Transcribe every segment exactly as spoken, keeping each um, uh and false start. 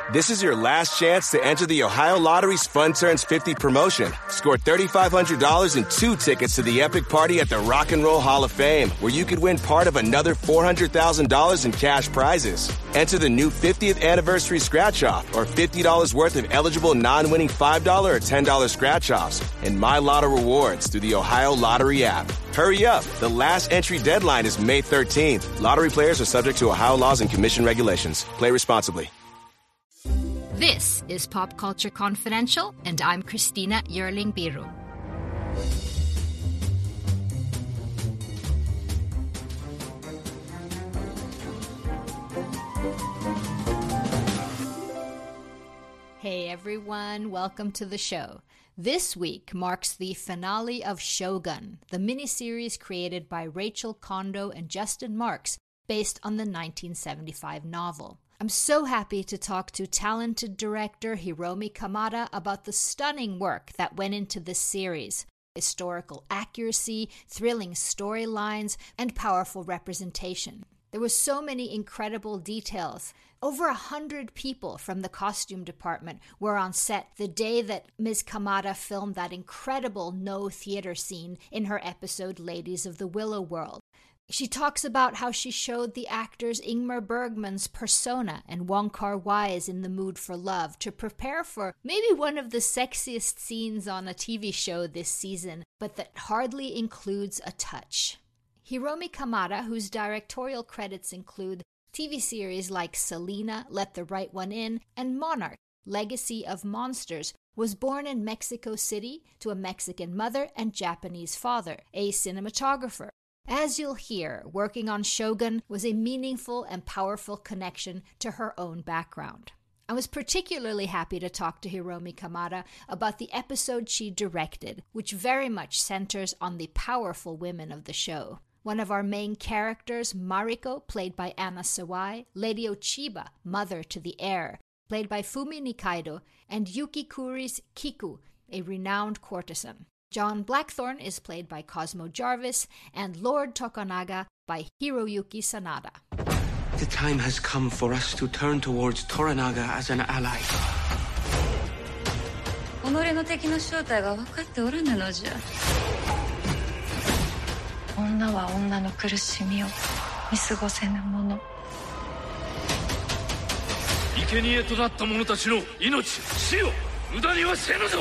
This is your last chance to enter the Ohio Lottery's Fun Turns fifty promotion. Score three thousand five hundred dollars and two tickets to the epic party at the Rock and Roll Hall of Fame, where you could win part of another four hundred thousand dollars in cash prizes. Enter the new fiftieth anniversary scratch-off or fifty dollars worth of eligible non-winning five dollars or ten dollars scratch-offs and My Lotto rewards through the Ohio Lottery app. Hurry up. The last entry deadline is May thirteenth. Lottery players are subject to Ohio laws and commission regulations. Play responsibly. This is Pop Culture Confidential, and I'm Christina Yerling Biru. Hey everyone, welcome to the show. This week marks the finale of Shogun, the miniseries created by Rachel Kondo and Justin Marks, based on the nineteen seventy-five novel. I'm so happy to talk to talented director Hiromi Kamada about the stunning work that went into this series. Historical accuracy, thrilling storylines, and powerful representation. There were so many incredible details. Over a hundred people from the costume department were on set the day that Miz Kamada filmed that incredible no theater scene in her episode Ladies of the Willow World. She talks about how she showed the actors Ingmar Bergman's Persona and Wong Kar-wai's In the Mood for Love to prepare for maybe one of the sexiest scenes on a T V show this season, but that hardly includes a touch. Hiromi Kamada, whose directorial credits include T V series like Selena, Let the Right One In, and Monarch, Legacy of Monsters, was born in Mexico City to a Mexican mother and Japanese father, a cinematographer. As you'll hear, working on Shogun was a meaningful and powerful connection to her own background. I was particularly happy to talk to Hiromi Kamada about the episode she directed, which very much centers on the powerful women of the show. One of our main characters, Mariko, played by Anna Sawai, Lady Ochiba, mother to the heir, played by Fumi Nikaido, and Yuki Kuri's Kiku, a renowned courtesan. John Blackthorne is played by Cosmo Jarvis, and Lord Tokunaga by Hiroyuki Sanada. The time has come for us to turn towards Toranaga as an ally. 己の敵の正体が分かっておらぬのじゃ。女は女の苦しみを見過ごせぬもの。生贄となった者たちの命、死を無駄にはせぬぞ。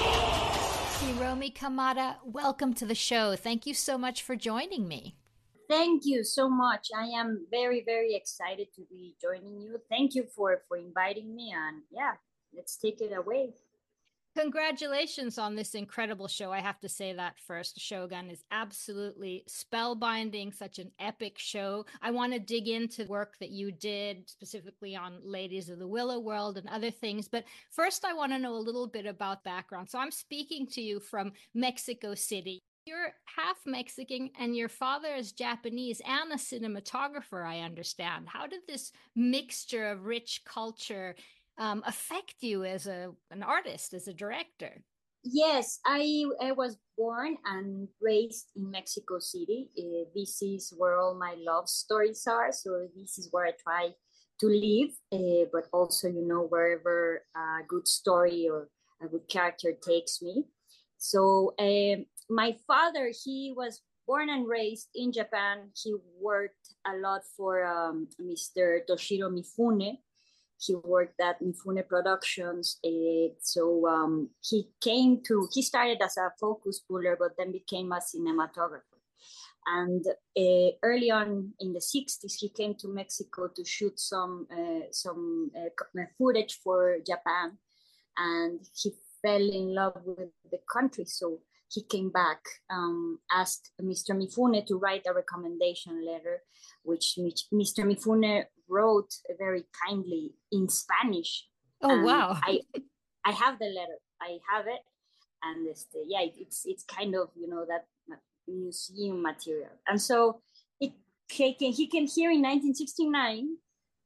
Hiromi Kamada, welcome to the show. Thank you so much for joining me. Thank you so much. I am very, very excited to be joining you. Thank you for, for inviting me. And yeah, let's take it away. Congratulations on this incredible show. I have to say that first. Shogun is absolutely spellbinding, such an epic show. I want to dig into work that you did specifically on Ladies of the Willow World and other things. But first, I want to know a little bit about background. So I'm speaking to you from Mexico City. You're half Mexican and your father is Japanese and a cinematographer, I understand. How did this mixture of rich culture Um, affect you as a an artist, as a director? Yes, I, I was born and raised in Mexico City. Uh, this is where all my love stories are. So this is where I try to live, uh, but also, you know, wherever a good story or a good character takes me. So um, my father, he was born and raised in Japan. He worked a lot for um, Mister Toshiro Mifune. He worked at Mifune Productions. Uh, so um, he came to, he started as a focus puller, but then became a cinematographer. And uh, early on in the sixties, he came to Mexico to shoot some, uh, some uh, footage for Japan. And he fell in love with the country. So he came back, um, asked Mister Mifune to write a recommendation letter, which, which Mister Mifune wrote very kindly in Spanish. Oh, and wow. I I have the letter. I have it. And it's, yeah, it's it's kind of, you know, that museum material. And so it, he, came, he came here in nineteen sixty-nine.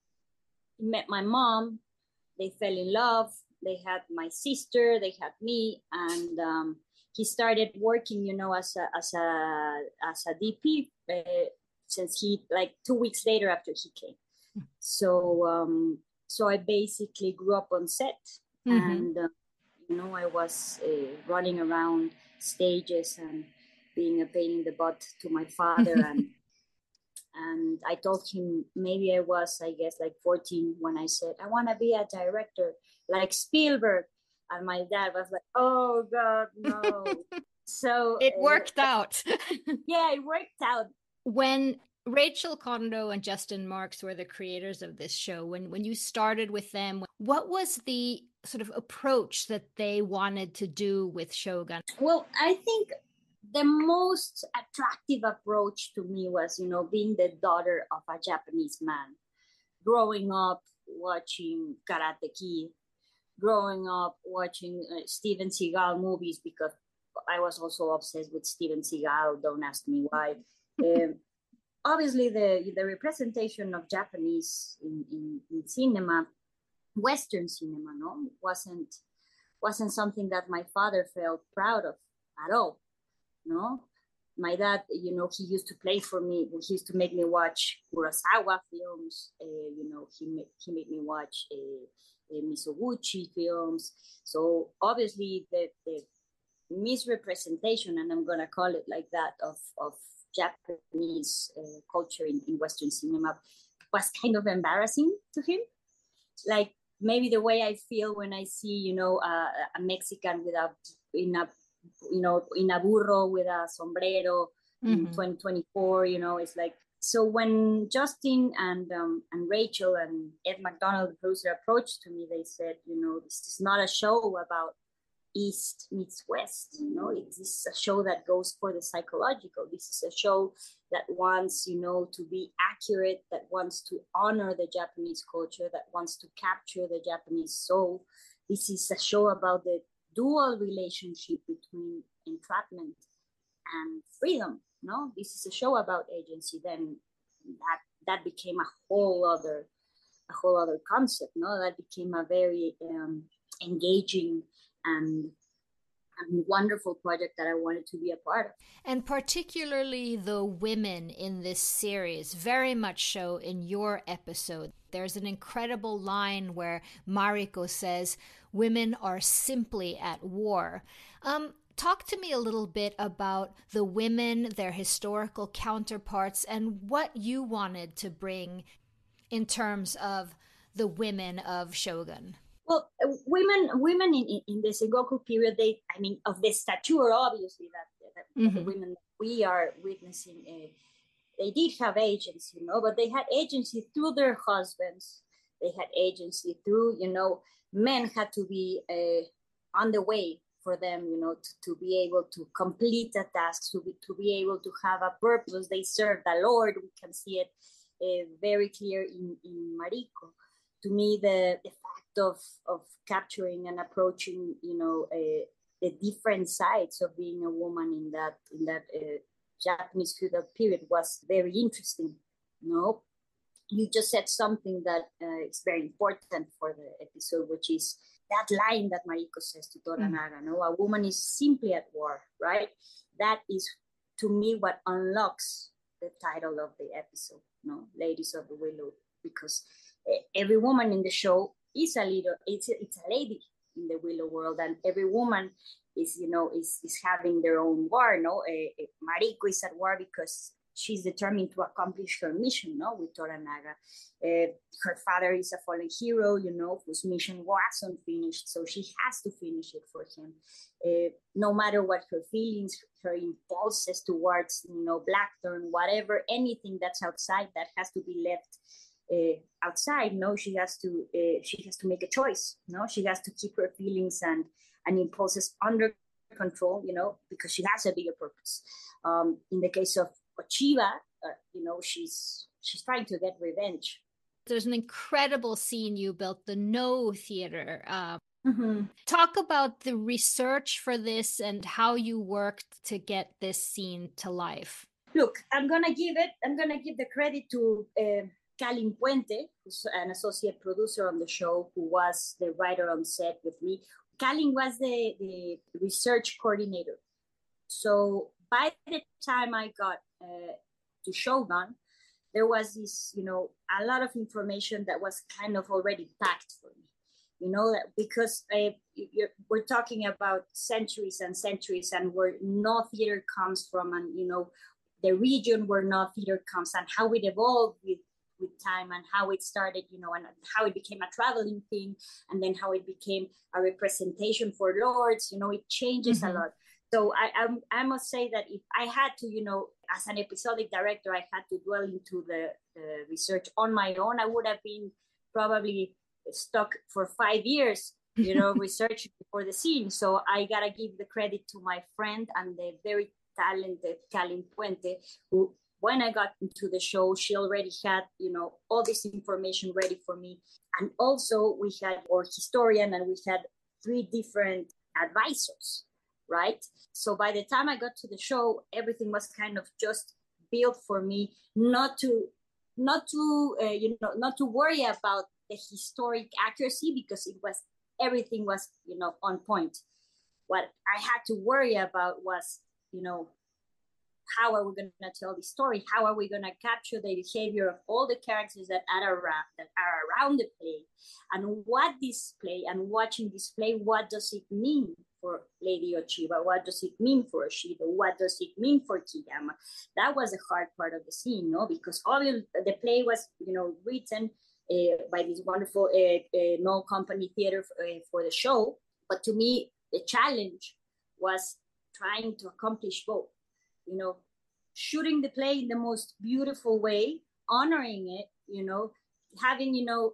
He met my mom. They fell in love. They had my sister. They had me. And um, he started working, you know, as a, as a, as a D P uh, since he, like two weeks later after he came. So um, So I basically grew up on set, mm-hmm. and uh, you know, I was uh, running around stages and being a pain in the butt to my father. and and I told him, maybe I was, I guess, like fourteen when I said, I want to be a director like Spielberg. And my dad was like, oh God, no. So it worked uh, out. Yeah, it worked out. When Rachel Kondo and Justin Marks were the creators of this show, when when you started with them, what was the sort of approach that they wanted to do with Shogun? Well, I think the most attractive approach to me was, you know, being the daughter of a Japanese man, growing up watching Karate Kid, growing up watching uh, Steven Seagal movies, because I was also obsessed with Steven Seagal. Don't ask me why. um, obviously, the the representation of Japanese in, in, in cinema, Western cinema, no, wasn't wasn't something that my father felt proud of at all. No, my dad, you know, he used to play for me. He used to make me watch Kurosawa films. Uh, you know, he made, he made me watch uh, uh, Mizoguchi films. So obviously, the the misrepresentation, and I'm gonna call it like that, of of Japanese uh, culture in, in Western cinema was kind of embarrassing to him. Like maybe the way I feel when I see, you know, uh, a Mexican with a in a you know, in a burro with a sombrero mm-hmm. in twenty twenty-four, you know, it's like, so when Justin and um, and Rachel and Ed McDonald, the producer, approached to me, they said, you know, this is not a show about East meets West, you know, it is a show that goes for the psychological. This is a show that wants, you know, to be accurate, that wants to honor the Japanese culture, that wants to capture the Japanese soul. This is a show about the dual relationship between entrapment and freedom. No, this is a show about agency. Then that that became a whole other a whole other concept. No, that became a very um, engaging and, and wonderful project that I wanted to be a part of. And particularly the women in this series very much show in your episode. There's an incredible line where Mariko says, "Women are simply at war." Um, talk to me a little bit about the women, their historical counterparts, and what you wanted to bring in terms of the women of Shogun. Well, uh, women women in, in the Sengoku period, they, I mean, of the stature, obviously, that, that mm-hmm. the women we are witnessing, uh, they did have agency, you know, but they had agency through their husbands. They had agency through, you know, men had to be uh, on the way for them, you know, to, to be able to complete a task, to be, to be able to have a purpose. They served the Lord. We can see it uh, very clear in, in Mariko. To me, the, the fact of, of capturing and approaching, you know, uh, the different sides of being a woman in that in that uh, Japanese feudal period was very interesting. You know, you just said something that uh, is very important for the episode, which is that line that Mariko says to Toranaga, mm. no, a woman is simply at war, right? That is, to me, what unlocks the title of the episode, no, Ladies of the Willow, because every woman in the show is a leader. It's a, it's a lady in the Willow world, and every woman is, you know, is is having their own war. No, uh, Mariko is at war because she's determined to accomplish her mission. No, with Toranaga, uh, her father is a fallen hero, you know, whose mission wasn't finished, so she has to finish it for him. Uh, no matter what her feelings, her impulses towards, you know, Blackthorn, whatever, anything that's outside that has to be left Uh, outside, no, she has to uh, she has to make a choice. No, she has to keep her feelings and and impulses under control, you know, because she has a bigger purpose. Um, in the case of Ochiba, uh, you know, she's she's trying to get revenge. There's an incredible scene you built, the No Theater. Uh, mm-hmm. Talk about the research for this and how you worked to get this scene to life. Look, I'm gonna give it. I'm gonna give the credit to. Uh, Kalin Puente, who's an associate producer on the show, who was the writer on set with me. Kalin was the, the research coordinator. So by the time I got uh, to Shogun, there was this, you know, a lot of information that was kind of already packed for me, you know, that because uh, you're, we're talking about centuries and centuries and where no theater comes from, and, you know, the region where no theater comes and how it evolved with, with time and how it started, you know, and how it became a traveling thing, and then how it became a representation for lords, you know, it changes mm-hmm. a lot. So I, I I must say that if I had to, you know, as an episodic director, I had to dwell into the, the research on my own, I would have been probably stuck for five years, you know, researching for the scene. So I gotta give the credit to my friend and the very talented Kalin Puente, who, when I got into the show, she already had, you know, all this information ready for me. And also we had our historian and we had three different advisors, right? So by the time I got to the show, everything was kind of just built for me, not to, not to, uh, you know, not to worry about the historic accuracy, because it was, everything was, you know, on point. What I had to worry about was, you know, how are we going to tell the story? How are we going to capture the behavior of all the characters that are around, that are around the play? And what this play and watching this play, what does it mean for Lady Ochiba? What does it mean for Oshido? What does it mean for Kiyama? That was the hard part of the scene, no? Because all the play was, you know, written uh, by this wonderful uh, uh, Knoll Company Theater for, uh, for the show. But to me, the challenge was trying to accomplish both. You know, shooting the play in the most beautiful way, honoring it, you know, having, you know,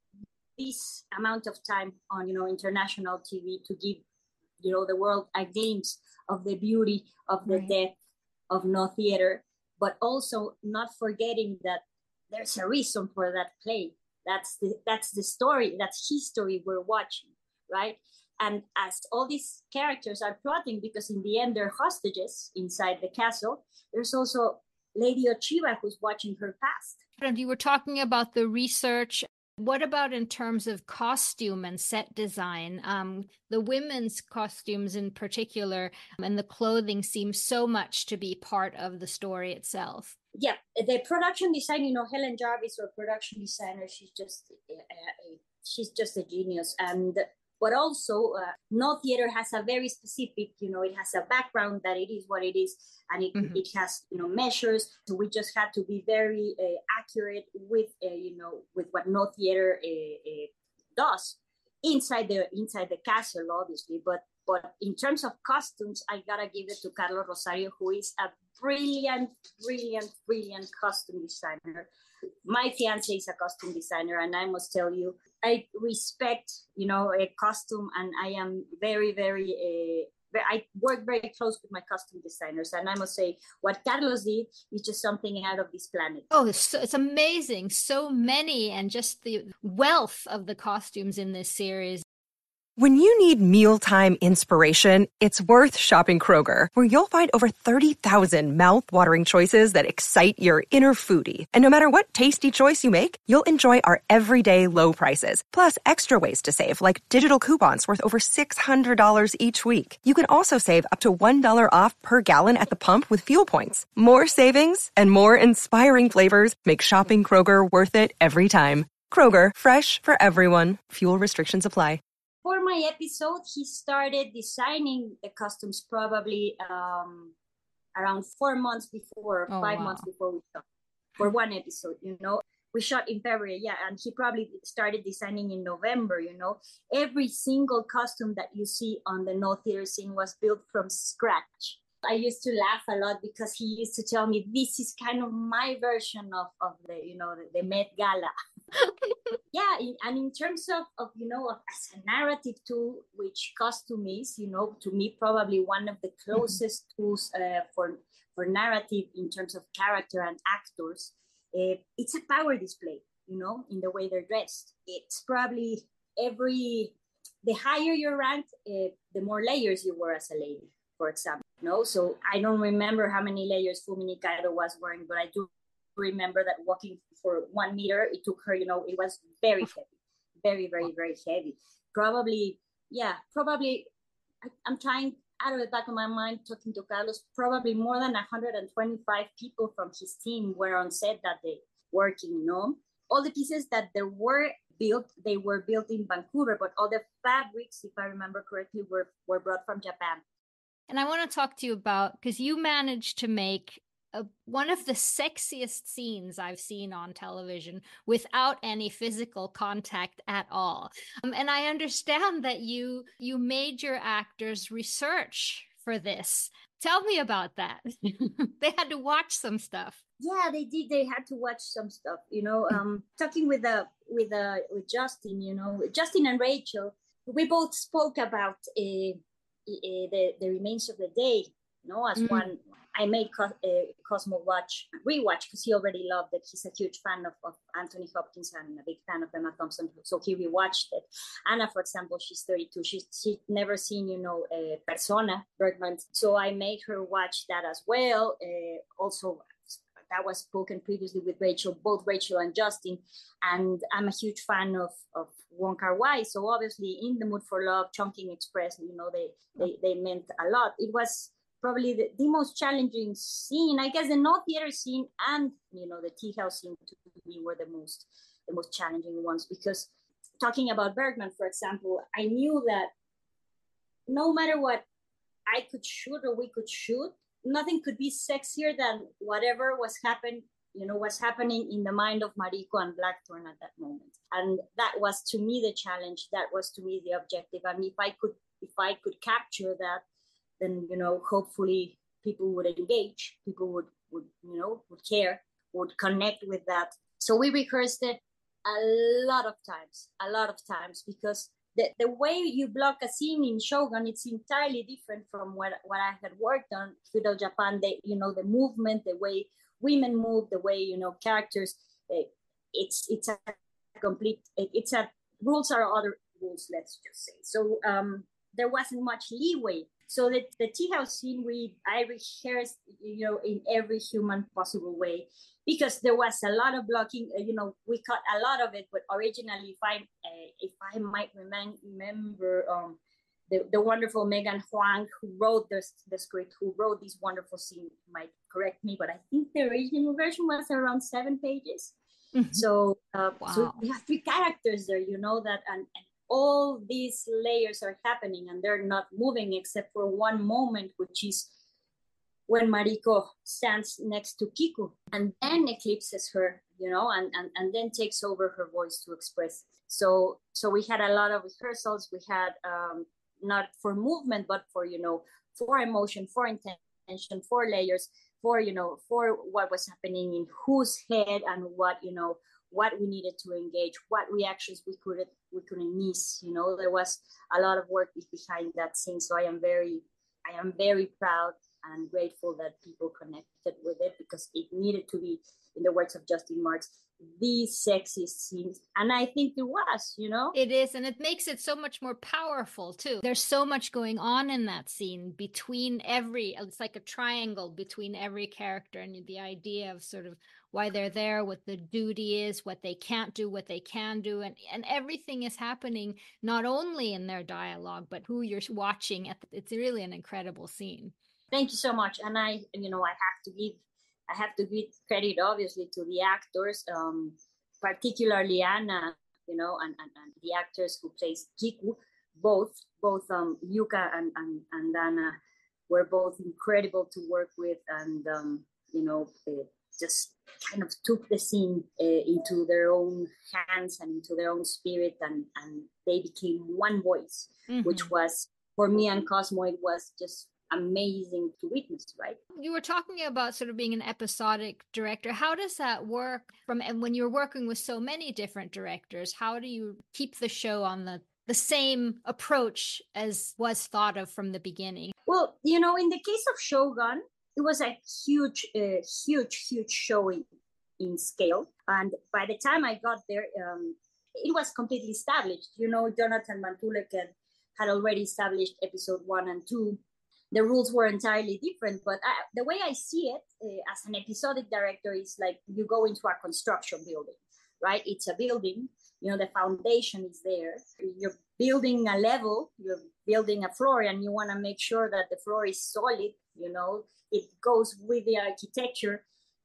this amount of time on, you know, international T V to give, you know, the world a glimpse of the beauty, of the right. depth of Noh theater, but also not forgetting that there's a reason for that play. That's the, that's the story, that's history we're watching, right? And as all these characters are plotting, because in the end they're hostages inside the castle, there's also Lady Ochiba who's watching her past. And you were talking about the research. What about in terms of costume and set design? Um, the women's costumes in particular and the clothing seem so much to be part of the story itself. Yeah, the production design, you know, Helen Jarvis, our production designer, she's just a, a, she's just a genius. And But also, uh, Noh theater has a very specific, you know, it has a background that it is what it is, and it, mm-hmm. it has, you know, measures. So we just had to be very uh, accurate with, uh, you know, with what Noh theater uh, uh, does inside the inside the castle, obviously. But but in terms of costumes, I gotta give it to Carlos Rosario, who is a brilliant, brilliant, brilliant costume designer. My fiance is a costume designer, and I must tell you, I respect, you know, a costume, and I am very, very, uh, I work very close with my costume designers, and I must say, what Carlos did is just something out of this planet. Oh, it's, so, it's amazing. So many, and just the wealth of the costumes in this series. When you need mealtime inspiration, it's worth shopping Kroger, where you'll find over thirty thousand mouth-watering choices that excite your inner foodie. And no matter what tasty choice you make, you'll enjoy our everyday low prices, plus extra ways to save, like digital coupons worth over six hundred dollars each week. You can also save up to one dollar off per gallon at the pump with fuel points. More savings and more inspiring flavors make shopping Kroger worth it every time. Kroger, fresh for everyone. Fuel restrictions apply. For my episode, he started designing the costumes probably um, around four months before, oh, five wow. months before we shot. For one episode, you know. We shot in February, yeah, and he probably started designing in November, you know. Every single costume that you see on the Noh theater scene was built from scratch. I used to laugh a lot because he used to tell me, this is kind of my version of, of the, you know, the, the Met Gala. Yeah, in, and in terms of, of, you know, of, as a narrative tool, which costume is, you know, to me, probably one of the closest mm-hmm. tools uh, for, for narrative in terms of character and actors, uh, it's a power display, you know, in the way they're dressed. It's probably every, the higher your rank, uh, the more layers you wear as a lady, for example. You know? So I don't remember how many layers Fumi Nikaido was wearing, but I do remember that walking for one meter, it took her, you know, it was very heavy, very, very, very heavy. Probably, yeah, probably, I, I'm trying out of the back of my mind, talking to Carlos, probably more than one hundred twenty-five people from his team were on set that day. working, no? All the pieces that there were built, they were built in Vancouver, but all the fabrics, if I remember correctly, were, were brought from Japan. And I want to talk to you about, because you managed to make a, one of the sexiest scenes I've seen on television without any physical contact at all. Um, and I understand that you you made your actors research for this. Tell me about that. They had to watch some stuff. Yeah, they did. They had to watch some stuff, you know, um, talking with uh, with uh, with Justin, you know, Justin and Rachel, we both spoke about uh, uh, the, the remains of the day, you know, as mm. one. I made Co- uh, Cosmo watch, rewatch, because he already loved it. He's a huge fan of, of Anthony Hopkins and a big fan of Emma Thompson. So he rewatched it. Anna, for example, she's thirty-two. She's she'd never seen, you know, uh, Persona, Bergman. So I made her watch that as well. Uh, also, that was spoken previously with Rachel, both Rachel and Justin. And I'm a huge fan of, of Wong Kar-wai. So obviously in The Mood for Love, Chungking Express, you know, they, they, they meant a lot. It was probably the, the most challenging scene. I guess the no theater scene and, you know, the tea house scene to me were the most, the most challenging ones, because talking about Bergman, for example, I knew that no matter what I could shoot or we could shoot, nothing could be sexier than whatever was happening, you know, was happening in the mind of Mariko and Blackthorn at that moment. And that was to me the challenge. That was to me the objective. And if I could, if I could capture that, then, you know, hopefully people would engage, people would, would, you know, would care, would connect with that. So we rehearsed it a lot of times, a lot of times, because the, the way you block a scene in Shogun, it's entirely different from what, what I had worked on Feudal Japan. The, you know, the movement, the way women move, the way, you know, characters, it's, it's a complete, it's a, rules are other rules, let's just say. So um, there wasn't much leeway. So the, the tea house scene, we I rehearsed, you know, in every human possible way, because there was a lot of blocking. Uh, you know, we cut a lot of it, but originally, if I uh, if I might remind, remember, um, the the wonderful Megan Huang, who wrote the the script, who wrote this wonderful scene, might correct me, but I think the original version was around seven pages. Mm-hmm. So, uh, wow. So we have three characters there, you know, that and. and all these layers are happening and they're not moving except for one moment, which is when Mariko stands next to Kiku and then eclipses her, you know, and, and, and then takes over her voice to express. So so we had a lot of rehearsals. We had um, not for movement, but for, you know, for emotion, for intention, for layers, for, you know, for what was happening in whose head and what, you know, what we needed to engage, what reactions we couldn't we couldn't miss. You know, there was a lot of work behind that scene. So I am very, I am very proud and grateful that people connected with it, because it needed to be, in the words of Justin Marks, the sexiest scenes. And I think it was, you know? It is, and it makes it so much more powerful, too. There's so much going on in that scene between every, it's like a triangle between every character, and the idea of sort of why they're there, what the duty is, what they can't do, what they can do, and, and everything is happening not only in their dialogue, but who you're watching. At the, it's really an incredible scene. Thank you so much. And I, you know, I have to give I have to give credit, obviously, to the actors, um, particularly Anna, you know, and, and, and the actors who plays Kiku. Both, both um, Yuka and, and, and Anna were both incredible to work with, and, um, you know, uh, just kind of took the scene uh, into their own hands and into their own spirit, and, and they became one voice, mm-hmm. which was, for me and Cosmo, it was just amazing to witness, right? You were talking about sort of being an episodic director. How does that work from, and when you're working with so many different directors, how do you keep the show on the, the same approach as was thought of from the beginning? Well, you know, in the case of Shogun, it was a huge, uh, huge, huge show in, in scale. And by the time I got there, um, it was completely established. You know, Jonathan Van Tulleken had already established episode one and two. The rules were entirely different, but I, the way I see it uh, as an episodic director is like you go into a construction building, right? It's a building, you know, the foundation is there. You're building a level, you're building a floor, and you want to make sure that the floor is solid, you know, it goes with the architecture.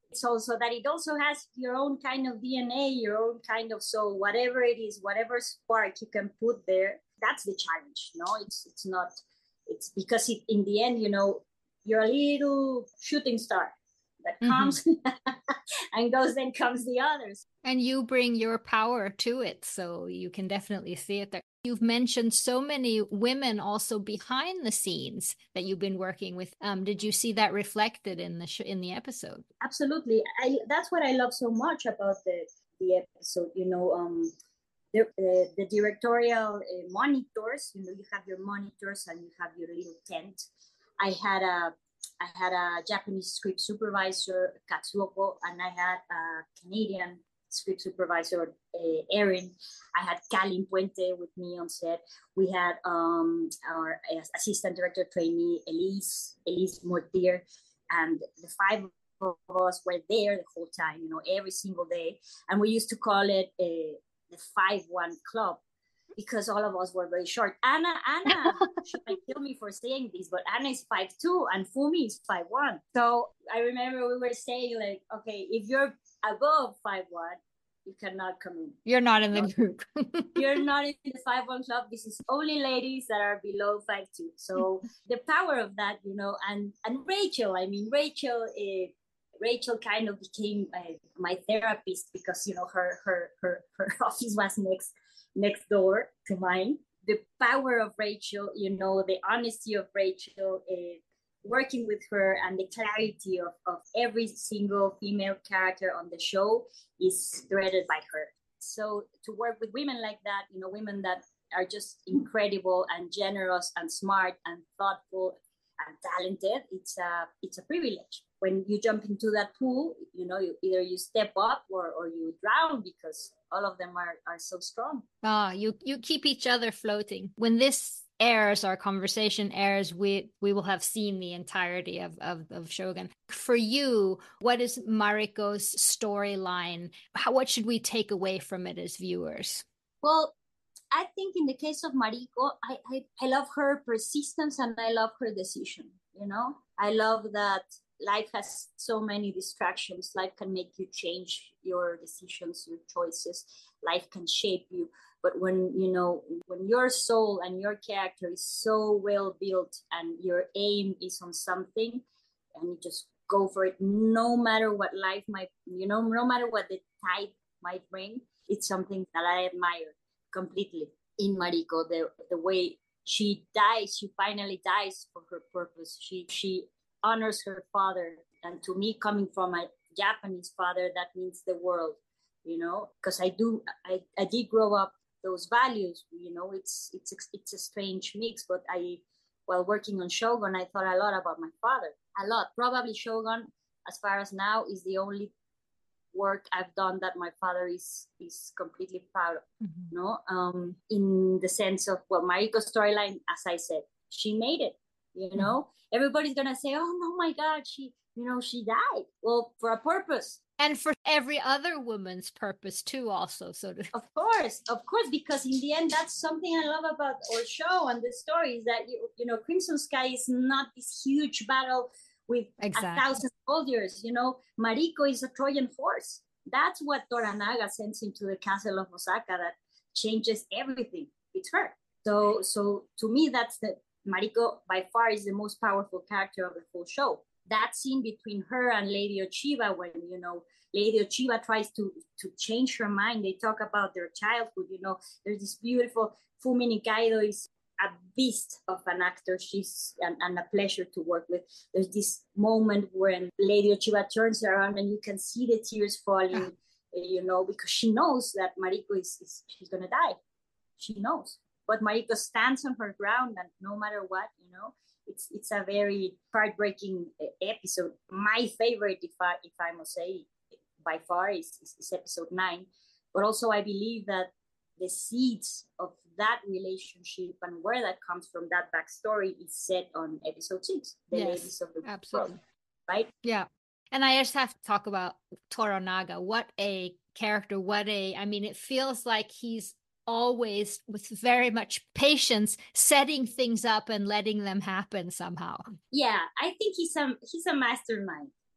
It's also that it also has your own kind of D N A, your own kind of soul, whatever it is, whatever spark you can put there. That's the challenge. No, it's it's not. It's because it, in the end, you know, you're a little shooting star that comes mm-hmm. and goes, then comes the others. And you bring your power to it, so you can definitely see it there. You've mentioned so many women also behind the scenes that you've been working with. Um, did you see that reflected in the sh- in the episode? Absolutely. I, that's what I love so much about the, the episode. You know, um, the, uh, the directorial uh, monitors, you know, you have your monitors and you have your little tent. I had a I had a Japanese script supervisor, Katsuoko, and I had a Canadian script supervisor, uh, Erin. I had Kalin Puente with me on set. We had um, our assistant director trainee, Elise, Elise Mortier, and the five of us were there the whole time, you know, every single day. And we used to call it uh, the five one club, because all of us were very short. Anna, Anna, she might kill me for saying this, but Anna is five two and Fumi is five one. So I remember we were saying, like, okay, if you're above five one, you cannot come in. You're not in the not, group. You're not in the five one club. This is only ladies that are below five two. So the power of that, you know, and, and Rachel, I mean, Rachel, uh, Rachel kind of became uh, my therapist because, you know, her, her, her, her office was next next door to mine. The power of Rachel, you know, the honesty of Rachel, uh, working with her, and the clarity of, of every single female character on the show is threaded by her. So to work with women like that, you know, women that are just incredible and generous and smart and thoughtful and talented, it's a it's a privilege. When you jump into that pool, you know, you, either you step up or, or you drown, because all of them are, are so strong. Ah, you you keep each other floating. When this airs, our conversation airs, we we will have seen the entirety of, of, of Shogun. For you, what is Mariko's storyline? How, what should we take away from it as viewers? Well, I think in the case of Mariko, I, I, I love her persistence and I love her decision. You know, I love that life has so many distractions. Life can make you change your decisions, your choices. Life can shape you. But when, you know, when your soul and your character is so well built and your aim is on something, and you just go for it, no matter what life might, you know, no matter what the tide might bring, it's something that I admire completely in Mariko. The, the way she dies, she finally dies for her purpose. She, she, honors her father, and to me, coming from a Japanese father, that means the world, you know, because I do I, I did grow up those values, you know. It's it's it's a strange mix, but I, while working on Shogun, I thought a lot about my father, a lot. Probably Shogun, as far as now, is the only work I've done that my father is is completely proud of. Mm-hmm. You know, um, in the sense of, well, Mariko's storyline, as I said, she made it. You know, mm-hmm. Everybody's gonna say, "Oh no, my God, she, you know, she died." Well, for a purpose, and for every other woman's purpose too, also. So, to- of course, of course, because in the end, that's something I love about our show and the story, is that you, you know, Crimson Sky is not this huge battle with exactly. a thousand soldiers. You know, Mariko is a Trojan horse. That's what Toranaga sends into the castle of Osaka that changes everything. It's her. So, so to me, that's the. Mariko by far is the most powerful character of the whole show. That scene between her and Lady Ochiba, when, you know, Lady Ochiba tries to to change her mind. They talk about their childhood. You know, there's this beautiful Fumi Nikaido is a beast of an actor. She's and, and a pleasure to work with. There's this moment when Lady Ochiba turns around and you can see the tears falling, you know, because she knows that Mariko is, is she's gonna die. She knows. But Mariko stands on her ground, and no matter what, you know, it's it's a very heartbreaking episode. My favorite, if I if I must say, by far, is, is, is episode nine. But also, I believe that the seeds of that relationship and where that comes from, that backstory, is set on episode six, the yes, ladies of the absolutely world, right? Yeah. And I just have to talk about Toranaga. What a character! What a I mean, it feels like he's always, with very much patience, setting things up and letting them happen somehow. Yeah, I think he's a he's a mastermind.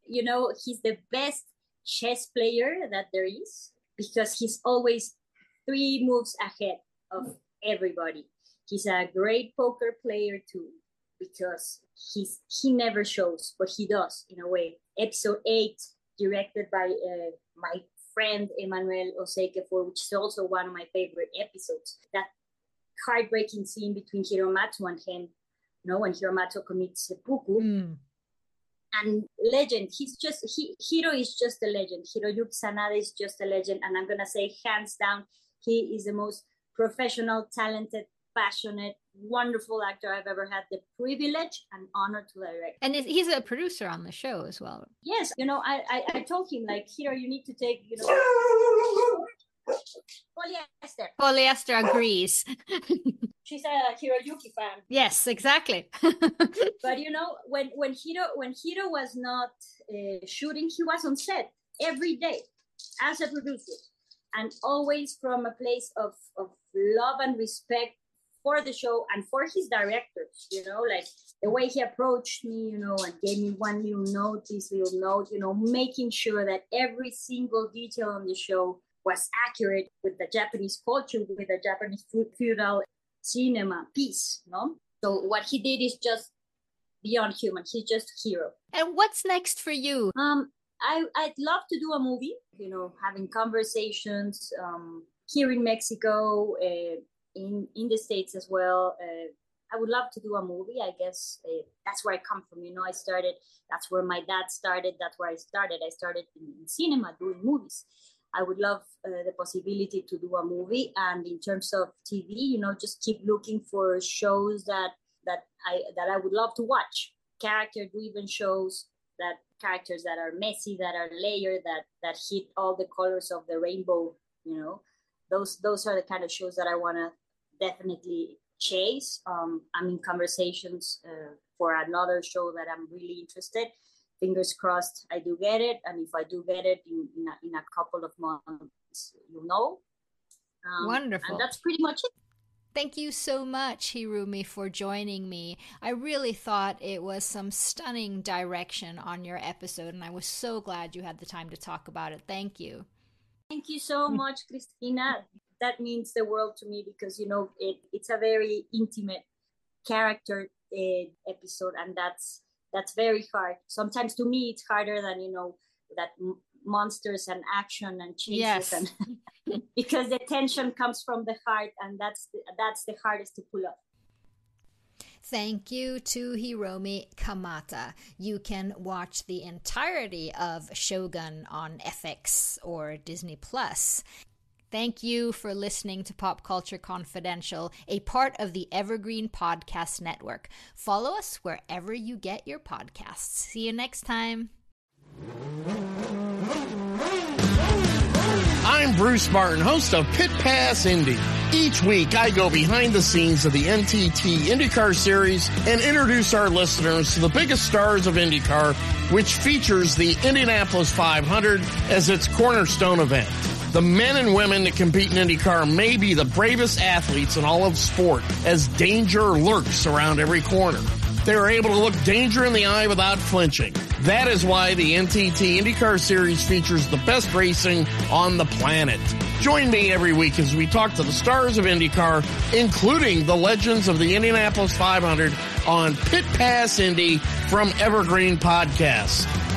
You know, he's the best chess player that there is because he's always three moves ahead of everybody. He's a great poker player too because he's he never shows, but he does in a way. Episode eight, directed by uh, my friend Emmanuel Oseikefor, which is also one of my favorite episodes. That heartbreaking scene between Hiromatsu and him, you know, when Hiromatsu commits seppuku. Mm. And legend, he's just, he, Hiro is just a legend. Hiroyuki Sanada is just a legend. And I'm going to say, hands down, he is the most professional, talented, passionate, wonderful actor I've ever had the privilege and honor to direct. And he's a producer on the show as well. Yes. You know, I, I, I told him, like, Hiro, you need to take, you know, polyester. Polyester agrees. She's a Hiroyuki fan. Yes, exactly. But you know, when when Hiro when Hiro was not uh, shooting, he was on set every day as a producer, and always from a place of of love and respect for the show and for his directors. You know, like the way he approached me, you know, and gave me one little note, this little note, you know, making sure that every single detail on the show was accurate with the Japanese culture, with the Japanese feudal cinema piece, no? So what he did is just beyond human. He's just a hero. And what's next for you? Um, I, I'd love to do a movie, you know, having conversations um, here in Mexico, uh, in, in the States as well. Uh, I would love to do a movie. I guess uh, that's where I come from. You know, I started, that's where my dad started. That's where I started. I started in, in cinema doing movies. I would love uh, the possibility to do a movie. And in terms of T V, you know, just keep looking for shows that that I that I would love to watch. Character-driven shows, that characters that are messy, that are layered, that that hit all the colors of the rainbow. You know, those those are the kind of shows that I want to definitely chase. Um, I'm in conversations uh, for another show that I'm really interested. Fingers crossed I do get it. And if I do get it in, in, a, in a couple of months, you'll know. Um, Wonderful. And that's pretty much it. Thank you so much, Hiroomi, for joining me. I really thought it was some stunning direction on your episode, and I was so glad you had the time to talk about it. Thank you. Thank you so much, Christina. That means the world to me because, you know, it, it's a very intimate character uh, episode, and that's That's very hard. Sometimes to me, it's harder than, you know, that m- monsters and action and chases. Yes. And because the tension comes from the heart, and that's the, that's the hardest to pull off. Thank you to Hiroomi Kamata. You can watch the entirety of Shogun on F X or Disney Plus. Thank you for listening to Pop Culture Confidential, a part of the Evergreen Podcast Network. Follow us wherever you get your podcasts. See you next time. I'm Bruce Martin, host of Pit Pass Indy. Each week, I go behind the scenes of the N T T IndyCar Series and introduce our listeners to the biggest stars of IndyCar, which features the Indianapolis five hundred as its cornerstone event. The men and women that compete in IndyCar may be the bravest athletes in all of sport, as danger lurks around every corner. They are able to look danger in the eye without flinching. That is why the N T T IndyCar Series features the best racing on the planet. Join me every week as we talk to the stars of IndyCar, including the legends of the Indianapolis five hundred on Pit Pass Indy from Evergreen Podcasts.